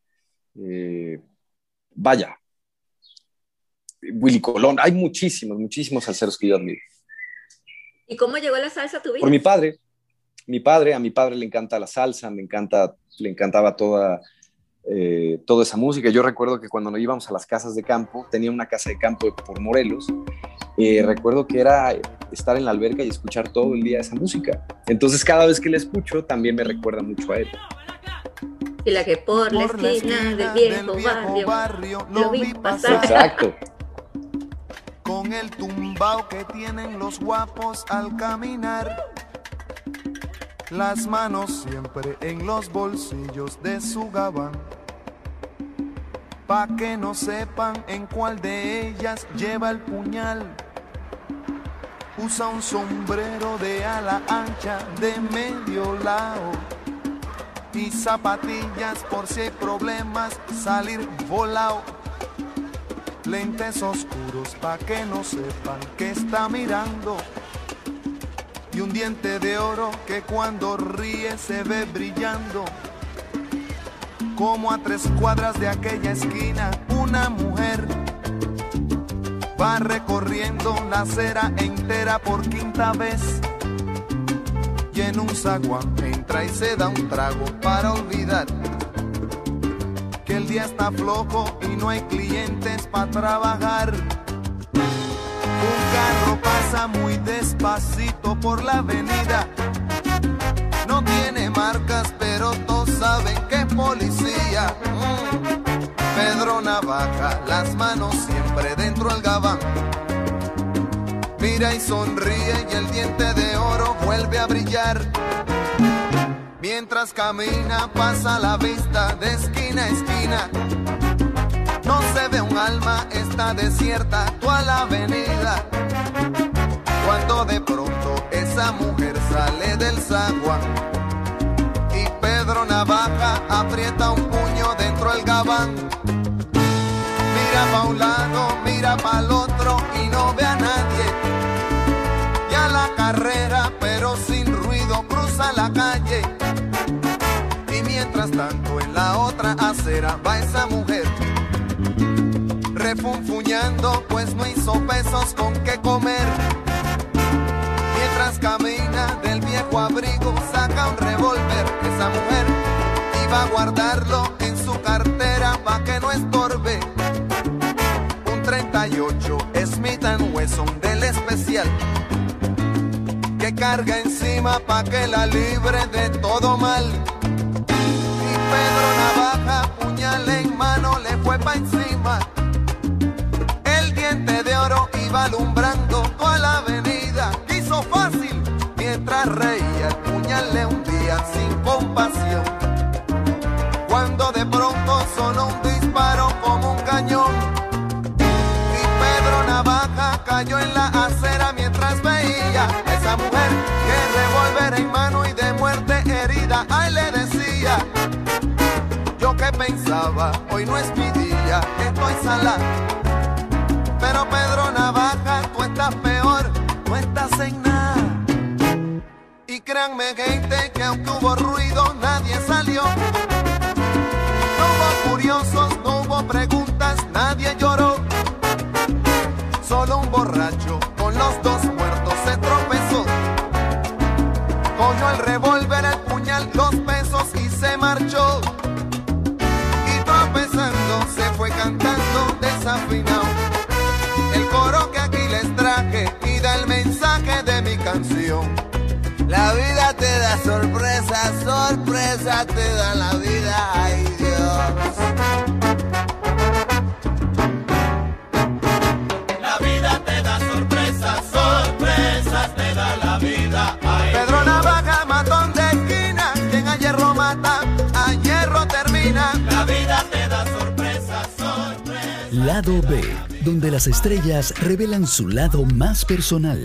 Vaya. Willy Colón, hay muchísimos salseros que yo admiro. ¿Y cómo llegó la salsa a tu vida? Por mi padre. A mi padre le encanta la salsa, le encantaba toda esa música. Yo recuerdo que cuando nos íbamos a las casas de campo, tenía una casa de campo por Morelos, recuerdo que era estar en la alberca y escuchar todo el día esa música. Entonces cada vez que la escucho también me recuerda mucho a él. Y la que por la esquina del viejo barrio lo vi pasar. Exacto. Con el tumbao que tienen los guapos al caminar. las manos siempre en los bolsillos de su gabán, pa' que no sepan en cuál de ellas lleva el puñal. Usa un sombrero de ala ancha de medio lado y zapatillas por si hay problemas salir volado. Lentes oscuros pa' que no sepan que está mirando, y un diente de oro que cuando ríe se ve brillando. Como a 3 cuadras de aquella esquina, una mujer va recorriendo la acera entera por 5ª vez, y en un zaguán entra y se da un trago para olvidar que el día está flojo y no hay clientes para trabajar. Un carro pasa muy despacito por la avenida, no tiene marcas pero todos saben que es policía. Pedro Navaja, las manos siempre dentro del gabán, mira y sonríe y el diente de oro vuelve a brillar. Mientras camina pasa la vista de esquina a esquina, no se ve un alma, está desierta toda la avenida. Cuando de pronto esa mujer sale del zaguán y Pedro Navaja aprieta un puño dentro del gabán. Mira pa' un lado, mira pa' el otro y no ve a nadie. Y a la carrera, pero sin ruido, cruza la calle. Y mientras tanto en la otra acera va esa mujer refunfuñando, pues no hizo pesos con qué comer. Mientras camina del viejo abrigo saca un revólver. Esa mujer iba a guardarlo en su cartera pa' que no estorbe. Un 38 Smith & Wesson del especial que carga encima pa' que la libre de todo mal. Y Pedro Navaja, puñal en mano, le fue pa' encima. El diente de oro iba alumbrando toda la avenida. Quiso fácil mientras reía, el puñal le hundía sin compasión. Cuando de pronto sonó un disparo como un cañón y Pedro Navaja cayó en la acera mientras veía a esa mujer que revólver en mano y de muerte herida. Ay, le decía, yo que pensaba, hoy no es mi día, estoy salada. Pero Pedro Navaja, tú estás peor, no estás en nada. Y créanme gente que aunque hubo ruido nadie salió. No hubo curiosos, no hubo preguntas, nadie lloró. Solo un borracho con los 2 muertos se tropezó. Cogió el revólver, el puñal, los pesos y se marchó. Y tropezando se fue cantando desafinado el coro que aquí les traje y da el mensaje de mi canción. La vida te da sorpresas, sorpresa te da la vida, ay Dios. La vida te da sorpresas, sorpresas te da la vida, ay Pedro Dios. Navaja, matón de esquina, quien a hierro mata, a hierro termina. La vida te da sorpresas, sorpresas. Lado B, donde las estrellas revelan su lado más personal.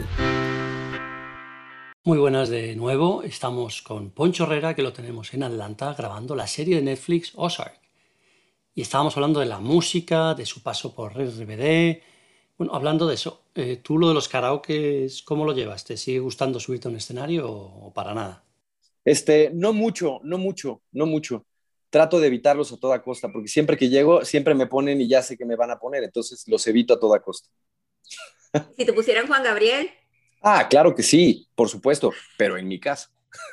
Muy buenas de nuevo, estamos con Poncho Herrera, que lo tenemos en Atlanta grabando la serie de Netflix Ozark. Y estábamos hablando de la música, de su paso por RBD. Bueno, hablando de eso, ¿tú lo de los karaokes cómo lo llevas? ¿Te sigue gustando subirte a un escenario o para nada? No mucho. Trato de evitarlos a toda costa, porque siempre que llego, siempre me ponen y ya sé que me van a poner, entonces los evito a toda costa. Si te pusieran Juan Gabriel. Ah, claro que sí, por supuesto, pero en mi casa.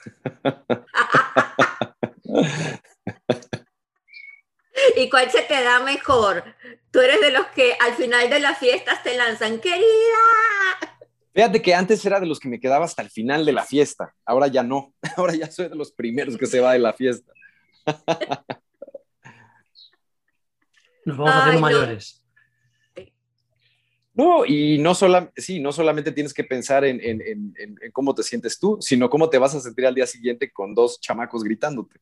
¿Y cuál se te da mejor? Tú eres de los que al final de las fiestas te lanzan, querida. Fíjate que antes era de los que me quedaba hasta el final de la fiesta, ahora ya no, ahora ya soy de los primeros que se va de la fiesta. Nos vamos haciendo mayores. No, y sí, no solamente tienes que pensar en cómo te sientes tú, sino cómo te vas a sentir al día siguiente con dos chamacos gritándote.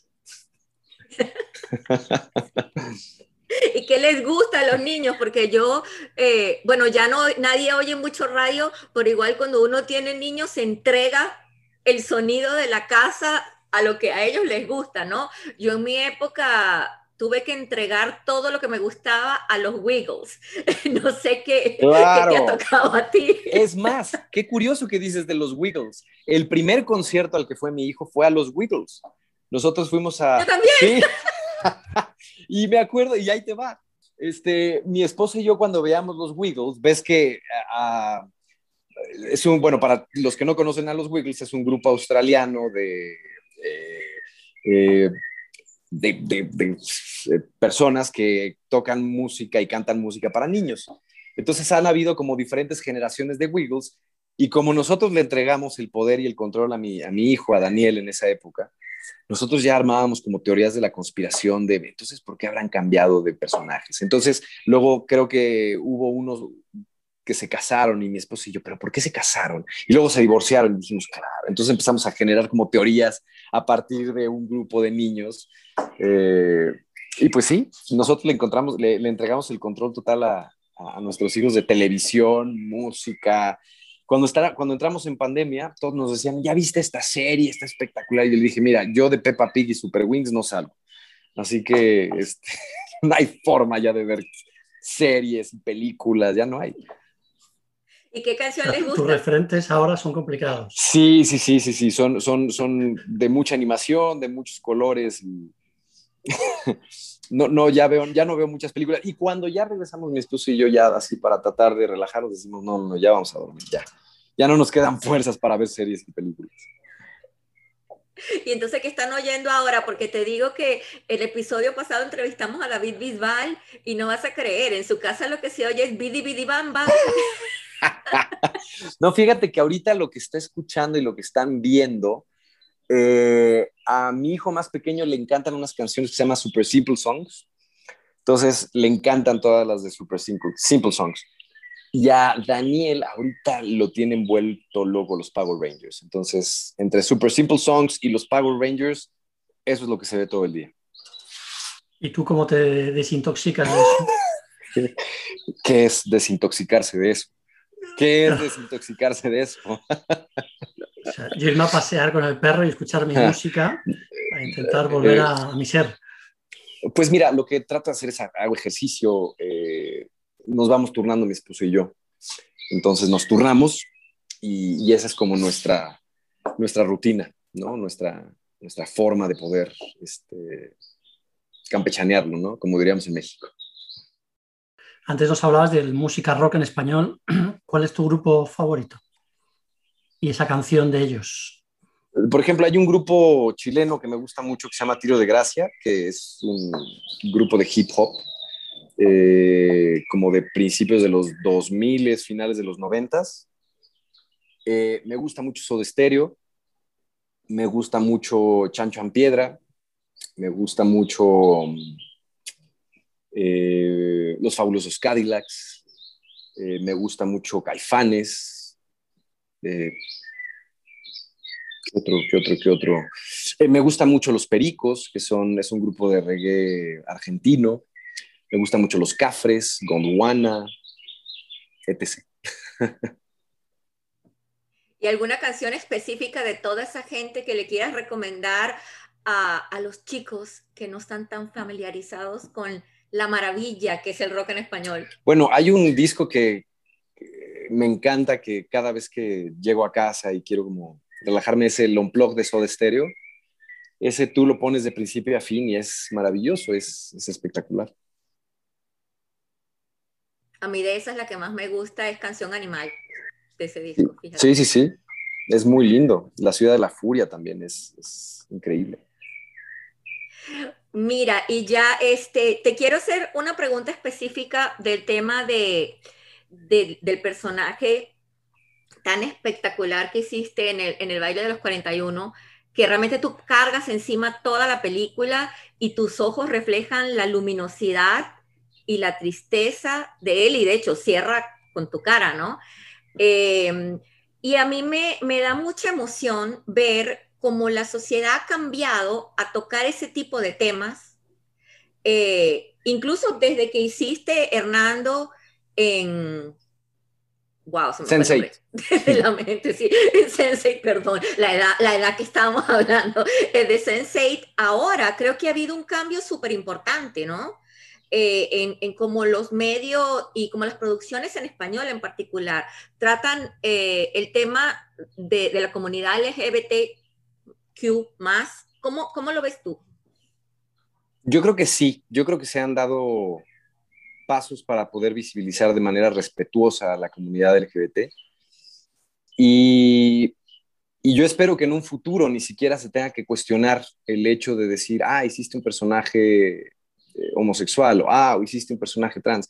¿Y qué les gusta a los niños? Porque yo, bueno, ya no, nadie oye mucho radio, pero igual cuando uno tiene niños se entrega el sonido de la casa a lo que a ellos les gusta, ¿no? Yo en mi época tuve que entregar todo lo que me gustaba a los Wiggles. No sé qué te ha Claro. tocado a ti. Es más, qué curioso que dices de los Wiggles. El primer concierto al que fue mi hijo fue a los Wiggles. Nosotros fuimos a... Yo también. Sí. Y me acuerdo, y ahí te va. Mi esposa y yo cuando veamos los Wiggles, ves que bueno, para los que no conocen a los Wiggles, es un grupo australiano eh, de personas que tocan música y cantan música para niños. Entonces han habido como diferentes generaciones de Wiggles, y como nosotros le entregamos el poder y el control a mi hijo, a Daniel, en esa época, nosotros ya armábamos como teorías de la conspiración de, entonces, ¿por qué habrán cambiado de personajes? Entonces, luego creo que hubo unos que se casaron, y mi esposo y yo, ¿pero por qué se casaron? Y luego se divorciaron, y dijimos, claro. Entonces empezamos a generar como teorías a partir de un grupo de niños. Y pues sí, nosotros le entregamos el control total a nuestros hijos de televisión, música. Cuando entramos en pandemia, todos nos decían, ¿ya viste esta serie? Está espectacular. Y yo le dije, mira, yo de Peppa Pig y Super Wings no salgo. Así que no hay forma ya de ver series y películas, ya no hay. ¿Y qué canción les Tus gusta? referentes ahora son complicados. Sí. Son de mucha animación, de muchos colores. Y... ya no veo muchas películas. Y cuando ya regresamos mi esposo y yo, ya así para tratar de relajarnos, decimos, no, ya vamos a dormir, ya no nos quedan fuerzas para ver series y películas. Y entonces, ¿qué están oyendo ahora? Porque te digo que el episodio pasado entrevistamos a David Bisbal y no vas a creer, en su casa lo que se oye es Bidi Bidi Bamba. No, fíjate que ahorita lo que está escuchando y lo que están viendo, a mi hijo más pequeño le encantan unas canciones que se llaman Super Simple Songs. Entonces le encantan todas las de Super Simple Songs. Y a Daniel ahorita lo tienen vuelto loco los Power Rangers. Entonces, entre Super Simple Songs y los Power Rangers, eso es lo que se ve todo el día. ¿Y tú cómo te desintoxicas de eso? ¿Qué es desintoxicarse de eso? ¿Qué es desintoxicarse de eso? O sea, yo irme a pasear con el perro y escuchar mi música para intentar volver a mi ser. Pues mira, lo que trato de hacer es hago ejercicio, nos vamos turnando mi esposo y yo. Entonces nos turnamos y esa es como nuestra rutina, ¿no? Nuestra forma de poder campechanearlo, ¿no? Como diríamos en México. Antes nos hablabas del música rock en español. ¿Cuál es tu grupo favorito? Y esa canción de ellos. Por ejemplo, hay un grupo chileno que me gusta mucho que se llama Tiro de Gracia, que es un grupo de hip hop, como de principios de los 2000, finales de los 90. Me gusta mucho Soda Stereo, me gusta mucho Chancho en Piedra, me gusta mucho Los Fabulosos Cadillacs, me gusta mucho Caifanes. ¿Qué otro? Me gusta mucho Los Pericos, es un grupo de reggae argentino. Me gustan mucho Los Cafres, Gondwana, etc. ¿Y alguna canción específica de toda esa gente que le quieras recomendar a los chicos que no están tan familiarizados con la maravilla que es el rock en español? Bueno, hay un disco que me encanta, que cada vez que llego a casa y quiero como relajarme, es el Unplugged de Soda Stereo. Ese tú lo pones de principio a fin y es maravilloso, es espectacular. A mí de esas la que más me gusta es Canción Animal, de ese disco. Fíjate. Sí. Es muy lindo. La Ciudad de la Furia también es increíble. Mira, y ya te quiero hacer una pregunta específica del tema del personaje tan espectacular que hiciste en el baile de los 41, que realmente tú cargas encima toda la película y tus ojos reflejan la luminosidad y la tristeza de él, y de hecho cierra con tu cara, ¿no? Y a mí me da mucha emoción ver cómo la sociedad ha cambiado a tocar ese tipo de temas, incluso desde que hiciste, Hernando, en... Wow, se me fue el nombre. De la mente, sí. Sense8, perdón, la edad que estábamos hablando. De Sense8, ahora creo que ha habido un cambio súper importante, ¿no? En cómo los medios y como las producciones en español en particular tratan el tema de la comunidad LGBTQ+. ¿Cómo lo ves tú? Yo creo que sí, yo creo que se han dado pasos para poder visibilizar de manera respetuosa a la comunidad LGBT y yo espero que en un futuro ni siquiera se tenga que cuestionar el hecho de decir, hiciste un personaje homosexual o hiciste un personaje trans.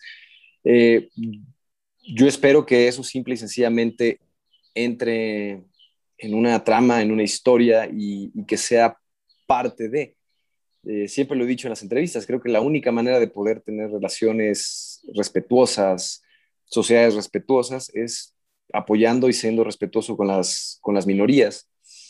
Yo espero que eso simple y sencillamente entre en una trama, en una historia y que sea parte de. Siempre lo he dicho en las entrevistas, creo que la única manera de poder tener relaciones respetuosas, sociedades respetuosas, es apoyando y siendo respetuoso con las minorías.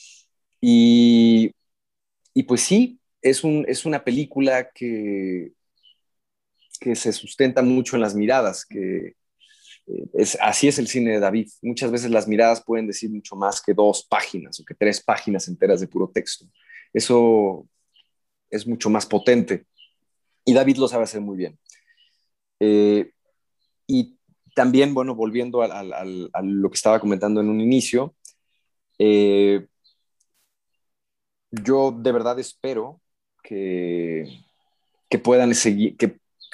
Y pues sí, es una película que se sustenta mucho en las miradas, así es el cine de David. Muchas veces las miradas pueden decir mucho más que 2 páginas o que 3 páginas enteras de puro texto. Eso es mucho más potente y David lo sabe hacer muy bien. Y también, bueno, volviendo a lo que estaba comentando en un inicio, yo de verdad espero que puedan seguir, que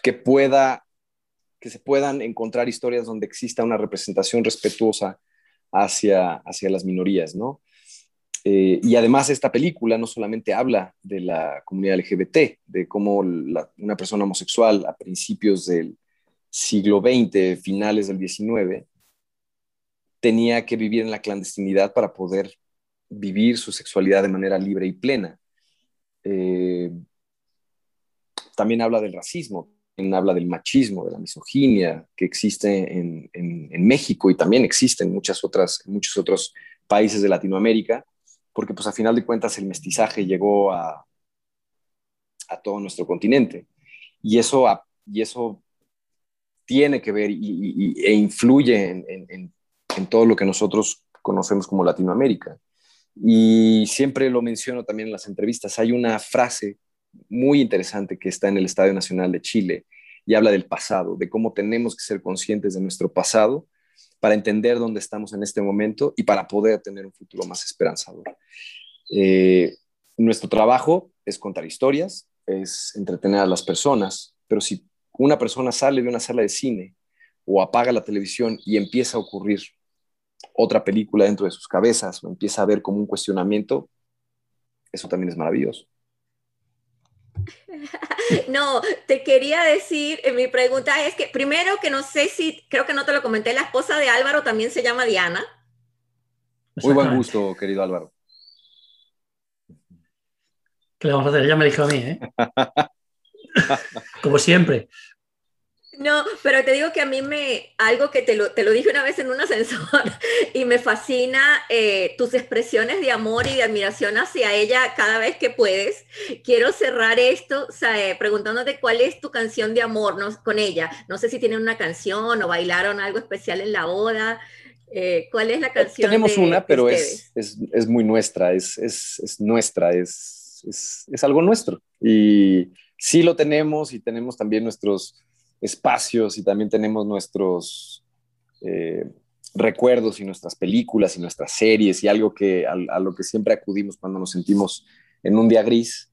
se puedan encontrar historias donde exista una representación respetuosa hacia las minorías, ¿no? Y además esta película no solamente habla de la comunidad LGBT, de cómo una persona homosexual a principios del siglo XX, finales del XIX, tenía que vivir en la clandestinidad para poder vivir su sexualidad de manera libre y plena. También habla del racismo, también habla del machismo, de la misoginia que existe en México y también existe en muchos otros países de Latinoamérica, porque pues a final de cuentas el mestizaje llegó a todo nuestro continente y eso tiene que ver e influye en todo lo que nosotros conocemos como Latinoamérica. Y siempre lo menciono también en las entrevistas, hay una frase muy interesante que está en el Estadio Nacional de Chile y habla del pasado, de cómo tenemos que ser conscientes de nuestro pasado para entender dónde estamos en este momento y para poder tener un futuro más esperanzador. Nuestro trabajo es contar historias, es entretener a las personas, pero si una persona sale de una sala de cine o apaga la televisión y empieza a ocurrir otra película dentro de sus cabezas o empieza a ver como un cuestionamiento, eso también es maravilloso. No, te quería decir, mi pregunta es que primero que no sé si, creo que no te lo comenté, la esposa de Álvaro también se llama Diana. Muy buen gusto, querido Álvaro. ¿Qué le vamos a hacer? Ella me dijo a mí, ¿eh? Como siempre. No, pero te digo que a mí algo que te lo dije una vez en un ascensor y me fascina tus expresiones de amor y de admiración hacia ella cada vez que puedes. Quiero cerrar esto, o sea, preguntándote cuál es tu canción de amor, ¿no? Con ella. No sé si tienen una canción o bailaron algo especial en la boda. ¿Cuál es la canción? Tenemos una, pero es muy nuestra, es nuestra, es algo nuestro. Y sí lo tenemos y tenemos también nuestros espacios y también tenemos nuestros recuerdos y nuestras películas y nuestras series y algo que a lo que siempre acudimos cuando nos sentimos en un día gris,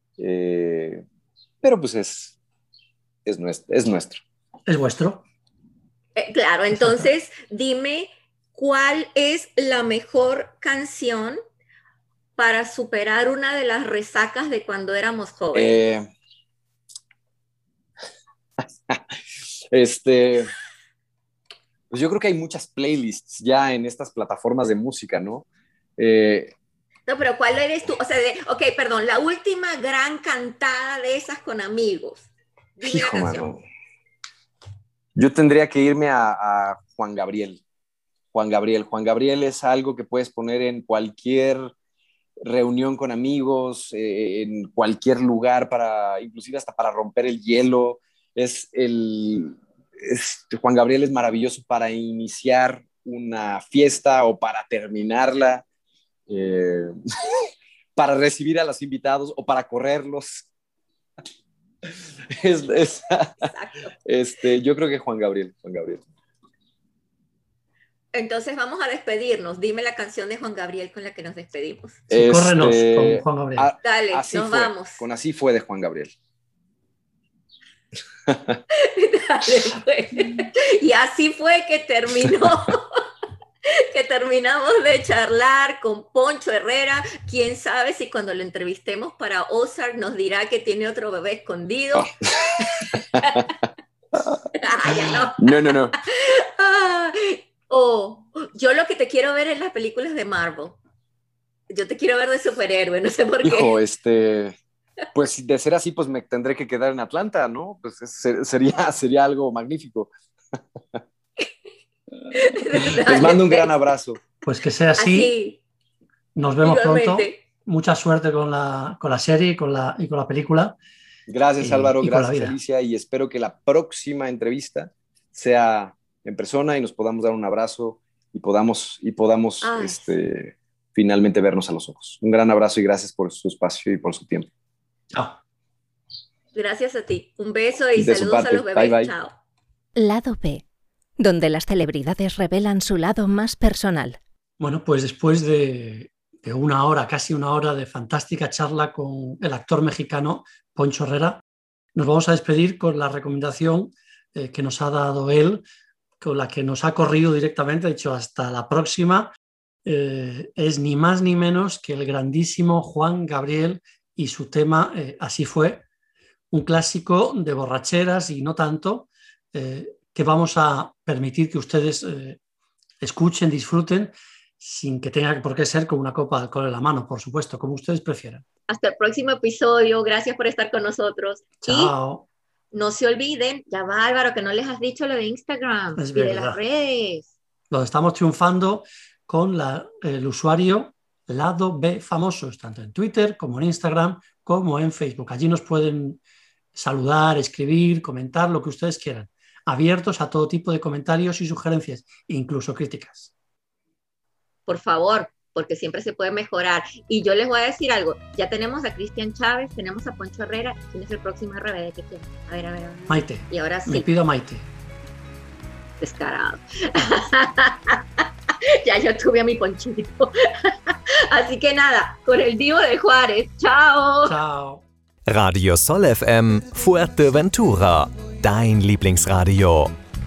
pero pues es nuestro. Es vuestro. Claro, entonces dime cuál es la mejor canción para superar una de las resacas de cuando éramos jóvenes. Pues yo creo que hay muchas playlists ya en estas plataformas de música, ¿no? No, pero ¿cuál eres tú? O sea, perdón, la última gran cantada de esas con amigos. Dime la canción. Mano. Yo tendría que irme a Juan Gabriel. Juan Gabriel es algo que puedes poner en cualquier reunión con amigos, en cualquier lugar, inclusive hasta para romper el hielo. Juan Gabriel es maravilloso para iniciar una fiesta o para terminarla, para recibir a los invitados o para correrlos. Yo creo que Juan Gabriel. Entonces vamos a despedirnos. Dime la canción de Juan Gabriel con la que nos despedimos. Sí, córrenos con Juan Gabriel. Dale, vamos. Con Así fue de Juan Gabriel. Dale, pues. Y así fue que terminó. Que terminamos de charlar con Poncho Herrera. Quién sabe si cuando lo entrevistemos para Ozark nos dirá que tiene otro bebé escondido. No. Yo lo que te quiero ver es las películas de Marvel. Yo te quiero ver de superhéroe, no sé por qué. Hijo, pues de ser así, pues me tendré que quedar en Atlanta, ¿no? Pues sería algo magnífico. Les mando un gran abrazo. Pues que sea así. Nos vemos pronto. Mucha suerte con la serie y con la película. Gracias, Álvaro. Gracias, Alicia. Y espero que la próxima entrevista sea en persona y nos podamos dar un abrazo y podamos finalmente vernos a los ojos. Un gran abrazo y gracias por su espacio y por su tiempo. Chao. Gracias a ti. Un beso y saludos a los bebés. Bye. Chao. Lado B, donde las celebridades revelan su lado más personal. Bueno, pues después de casi una hora de fantástica charla con el actor mexicano Poncho Herrera, nos vamos a despedir con la recomendación que nos ha dado él, con la que nos ha corrido directamente, ha dicho hasta la próxima. Es ni más ni menos que el grandísimo Juan Gabriel y su tema Así fue, un clásico de borracheras y no tanto, que vamos a permitir que ustedes escuchen, disfruten, sin que tenga por qué ser con una copa de alcohol en la mano, por supuesto, como ustedes prefieran. Hasta el próximo episodio. Gracias por estar con nosotros. Chao. Y no se olviden, ya va, Álvaro, que no les has dicho lo de Instagram y de las redes. Lo estamos triunfando con el usuario Lado B Famosos, tanto en Twitter como en Instagram como en Facebook. Allí nos pueden saludar, escribir, comentar, lo que ustedes quieran. Abiertos a todo tipo de comentarios y sugerencias, incluso críticas. Por favor, porque siempre se puede mejorar. Y yo les voy a decir algo. Ya tenemos a Cristian Chávez, tenemos a Poncho Herrera. ¿Quién es el próximo RBD que quieren? A ver. Maite. Y ahora sí. Me pido a Maite. Descarado. Ya yo tuve a mi Ponchito. Así que nada, con el Divo de Juárez. Chao. Chao. Radio Sol FM Fuerteventura, dein Lieblingsradio.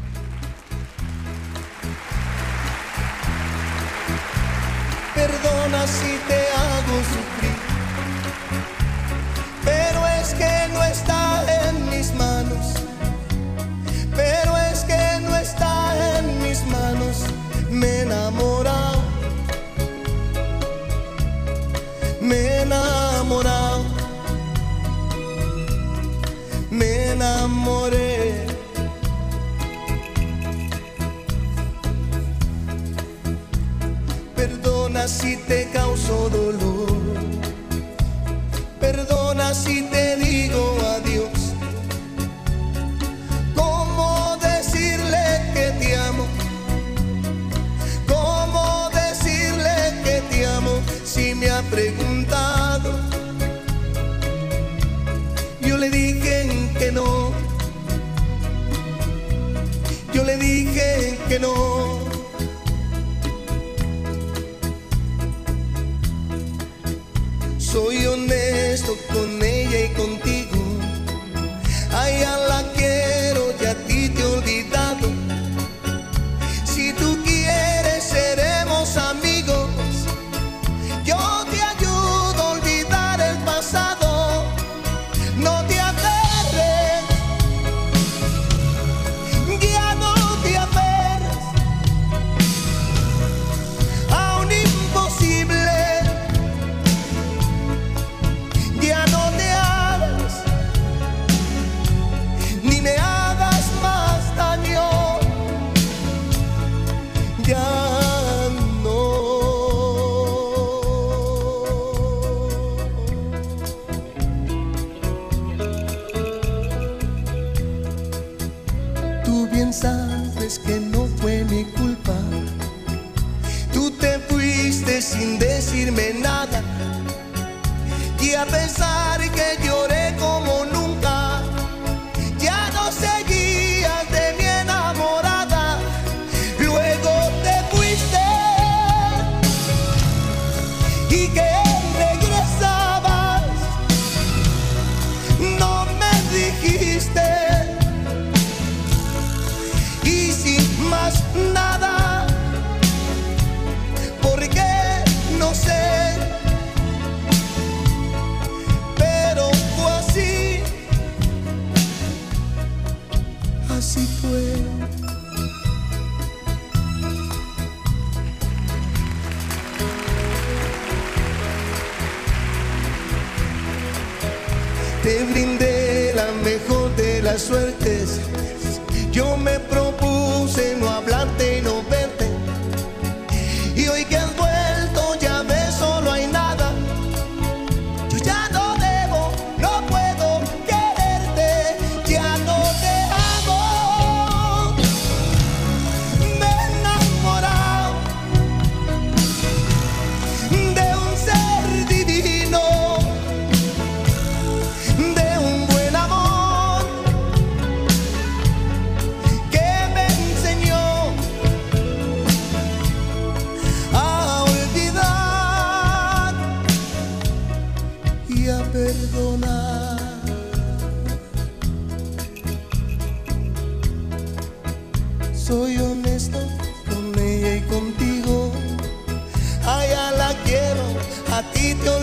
Perdona si te hago sufrir, pero es que no está en mis manos. Pero es que no está en mis manos. Me he enamorado. Me he enamorado. Me enamoré. Perdona si te causo dolor. Perdona si te digo adiós. ¿Cómo decirle que te amo? ¿Cómo decirle que te amo? Si me ha preguntado, yo le dije que no. Yo le dije que no. Soy honesto con ella y contigo. A ella la quiero y a ti te he olvidado. Si tú quieres seremos amigos. Yo te ayudo a olvidar el pasado. No te aferres, ya no te aferres a un imposible. Ya no sabes que no fue mi culpa. Tú te fuiste sin decirme nada, y a pesar que lloré como nunca, ya no seguías de mi enamorada. Luego te fuiste y que regresabas, no me dijiste. Y sin más nada, porque no sé, pero fue así, así fue. Te brindé la mejor de las suertes. Yo me propuse no hablarte y no verte, y hoy que has vuelto ya ves, solo hay nada. Yo ya no debo, no puedo quererte, ya no te amo. Me he enamorado de un ser divino, de un buen amor que me enseñó a olvidar y a perdonar. Soy honesto con ella y contigo. A ella la quiero, a ti te